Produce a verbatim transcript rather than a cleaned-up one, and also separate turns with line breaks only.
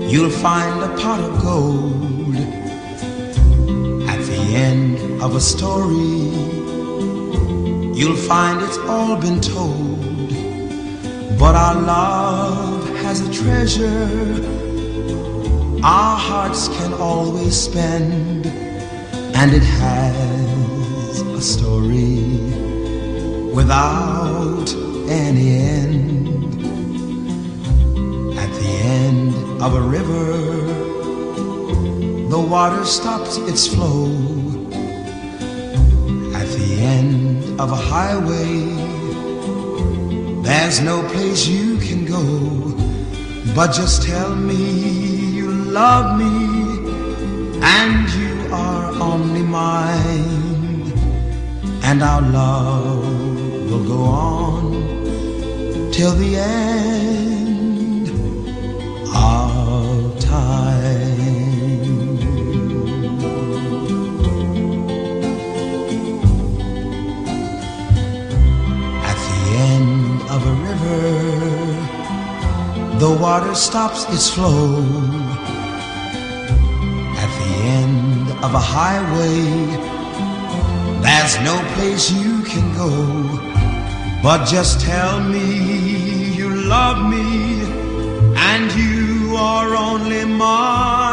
you'll find a pot of gold at the end of a story. You'll find it's all been told, but our love has a treasure our hearts can always spend, and it has a story without any end. At the end of a river, the water stops its flow. At the end of a highway, there's no place you can go, but just tell me love me, and you are only mine, and our love will go on till the end of time. At the end of a river, the water stops its flow. Of a highway, there's no place you can go, but just tell me you love me, and you are only mine.